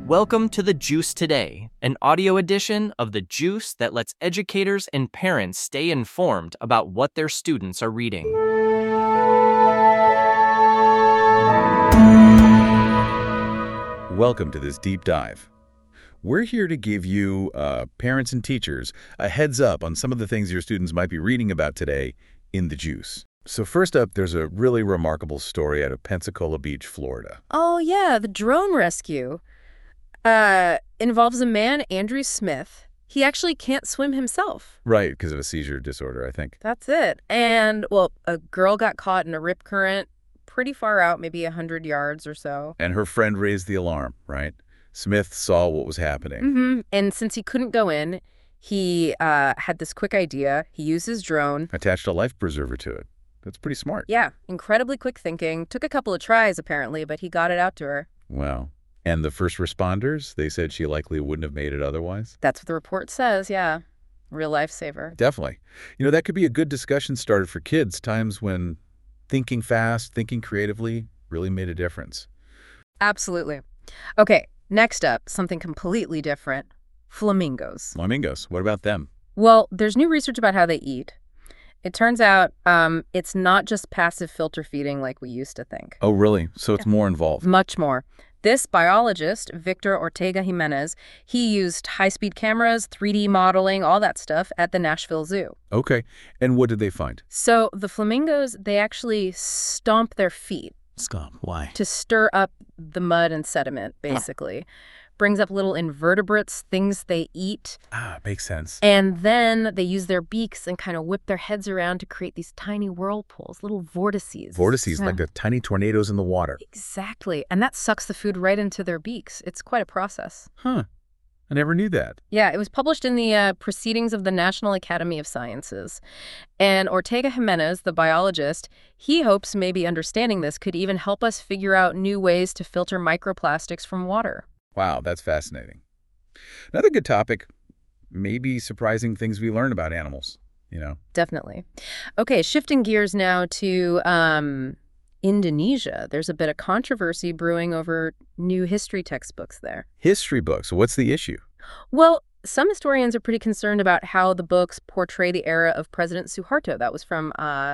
Welcome to The Juice Today, an audio edition of The Juice that lets educators and parents stay informed about what their students are reading. Welcome to this deep dive. We're here to give you, parents and teachers, a heads up on some of the things your students might be reading about today in The Juice. So first up, there's a really remarkable story out of Pensacola Beach, Florida. Oh, yeah, the drone rescue. Involves a man, Andrew Smith. He actually can't swim himself. Right, because of a seizure disorder, I think. That's it. And, well, a girl got caught in a rip current pretty far out, maybe 100 yards or so. And her friend raised the alarm, right? Smith saw what was happening. Mm-hmm. And since he couldn't go in, he had this quick idea. He used his drone. Attached a life preserver to it. That's pretty smart. Yeah, incredibly quick thinking. Took a couple of tries, apparently, but he got it out to her. Wow. And the first responders, they said she likely wouldn't have made it otherwise? That's what the report says, yeah. Real lifesaver. Definitely. You know, that could be a good discussion starter for kids, times when thinking fast, thinking creatively really made a difference. Absolutely. Okay, next up, something completely different. Flamingos. Flamingos, what about them? Well, there's new research about how they eat. It turns out it's not just passive filter feeding like we used to think. Oh, really? So it's more involved. Much more. This biologist, Victor Ortega Jimenez, he used high-speed cameras, 3D modeling, all that stuff at the Nashville Zoo. Okay. And what did they find? So the flamingos, they actually stomp their feet. Stomp. Why? To stir up the mud and sediment, basically. Brings up little invertebrates, things they eat. Ah, makes sense. And then they use their beaks and kind of whip their heads around to create these tiny whirlpools, little vortices. Vortices, like the tiny tornadoes in the water. Exactly. And that sucks the food right into their beaks. It's quite a process. Huh. I never knew that. Yeah, it was published in the Proceedings of the National Academy of Sciences. And Ortega Jimenez, the biologist, he hopes maybe understanding this could even help us figure out new ways to filter microplastics from water. Wow, that's fascinating. Another good topic, maybe surprising things we learn about animals, you know? Definitely. Okay, shifting gears now to Indonesia. There's a bit of controversy brewing over new history textbooks there. History books, what's the issue? Well, some historians are pretty concerned about how the books portray the era of President Suharto. That was from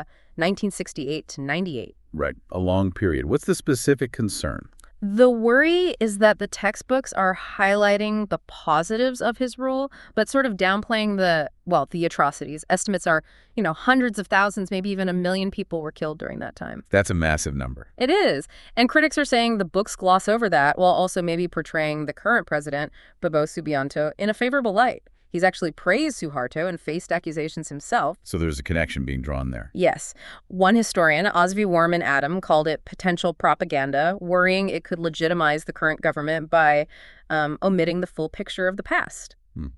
1968 to 98. Right, a long period. What's the specific concern? The worry is that the textbooks are highlighting the positives of his rule, but sort of downplaying the atrocities. Estimates are, hundreds of thousands, maybe even 1 million people were killed during that time. That's a massive number. It is. And critics are saying the books gloss over that while also maybe portraying the current president, Prabowo Subianto, in a favorable light. He's actually praised Suharto and faced accusations himself. So there's a connection being drawn there. Yes. One historian, Osvi Warman Adam, called it potential propaganda, worrying it could legitimize the current government by omitting the full picture of the past.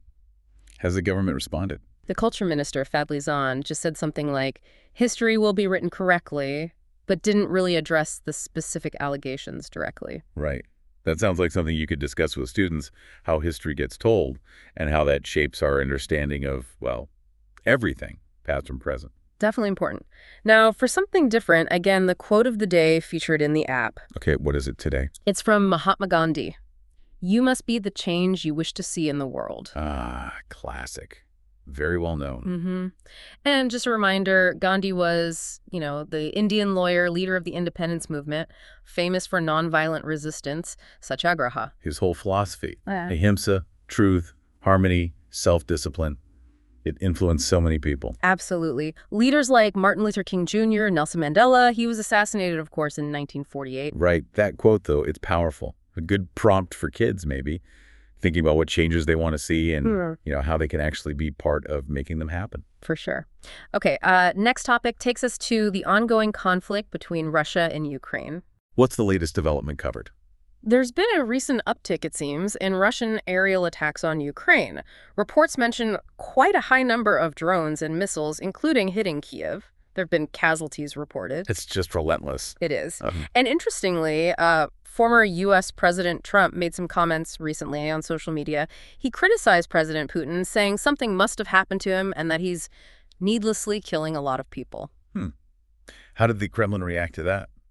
Has the government responded? The culture minister, Fadli Zahn, just said something like, history will be written correctly, but didn't really address the specific allegations directly. Right. That sounds like something you could discuss with students, how history gets told and how that shapes our understanding of, well, everything, past and present. Definitely important. Now, for something different, again, the quote of the day featured in the app. Okay, what is it today? It's from Mahatma Gandhi. You must be the change you wish to see in the world. Ah, classic. Very well known. Mm-hmm. And just a reminder, Gandhi was, the Indian lawyer, leader of the independence movement, famous for nonviolent resistance, satyagraha. His whole philosophy, ahimsa, truth, harmony, self-discipline, it influenced so many people. Absolutely. Leaders like Martin Luther King Jr., Nelson Mandela, he was assassinated, of course, in 1948. Right. That quote, though, it's powerful. A good prompt for kids, maybe. Thinking about what changes they want to see and, how they can actually be part of making them happen. For sure. Okay, next topic takes us to the ongoing conflict between Russia and Ukraine. What's the latest development covered? There's been a recent uptick, it seems, in Russian aerial attacks on Ukraine. Reports mention quite a high number of drones and missiles, including hitting Kiev. There have been casualties reported. It's just relentless. It is. And interestingly, former U.S. President Trump made some comments recently on social media. He criticized President Putin, saying something must have happened to him and that he's needlessly killing a lot of people. How did the Kremlin react to that?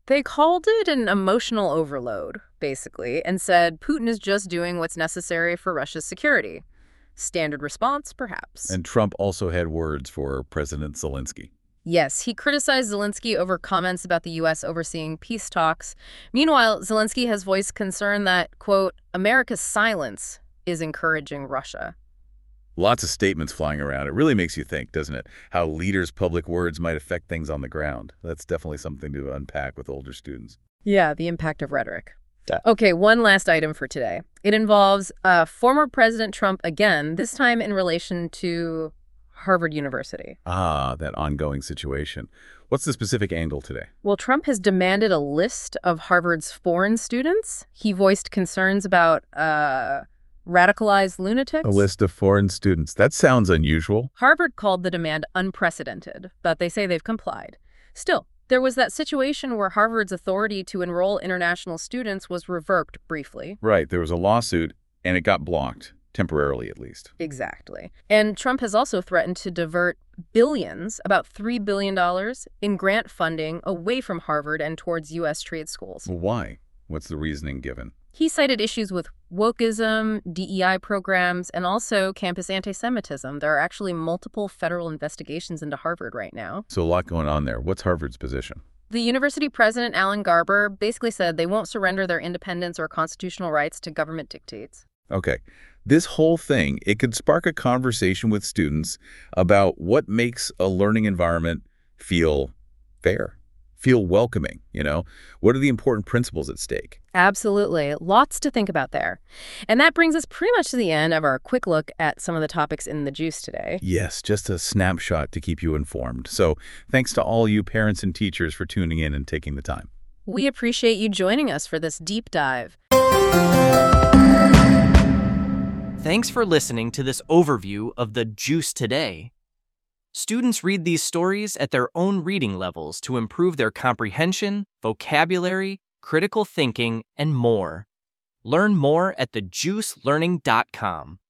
They called it an emotional overload, basically, and said Putin is just doing what's necessary for Russia's security. Standard response, perhaps. And Trump also had words for President Zelensky. Yes, he criticized Zelensky over comments about the U.S. overseeing peace talks. Meanwhile, Zelensky has voiced concern that, quote, America's silence is encouraging Russia. Lots of statements flying around. It really makes you think, doesn't it? How leaders' public words might affect things on the ground. That's definitely something to unpack with older students. Yeah, the impact of rhetoric. Okay, one last item for today. It involves former President Trump again, this time in relation to Harvard University. Ah, that ongoing situation. What's the specific angle today? Well, Trump has demanded a list of Harvard's foreign students. He voiced concerns about radicalized lunatics. A list of foreign students. That sounds unusual. Harvard called the demand unprecedented, but they say they've complied. Still, there was that situation where Harvard's authority to enroll international students was revoked briefly. Right, there was a lawsuit, and it got blocked, temporarily at least. Exactly. And Trump has also threatened to divert billions, about $3 billion, in grant funding away from Harvard and towards U.S. trade schools. Well, why? What's the reasoning given? He cited issues with wokeism, DEI programs, and also campus anti-Semitism. There are actually multiple federal investigations into Harvard right now. So a lot going on there. What's Harvard's position? The university president, Alan Garber, basically said they won't surrender their independence or constitutional rights to government dictates. Okay. This whole thing, it could spark a conversation with students about what makes a learning environment feel fair, feel welcoming, What are the important principles at stake? Absolutely. Lots to think about there. And that brings us pretty much to the end of our quick look at some of the topics in the juice today. Yes, just a snapshot to keep you informed. So thanks to all you parents and teachers for tuning in and taking the time. We appreciate you joining us for this deep dive. Thanks for listening to this overview of the Juice Today. Students read these stories at their own reading levels to improve their comprehension, vocabulary, critical thinking, and more. Learn more at thejuicelearning.com.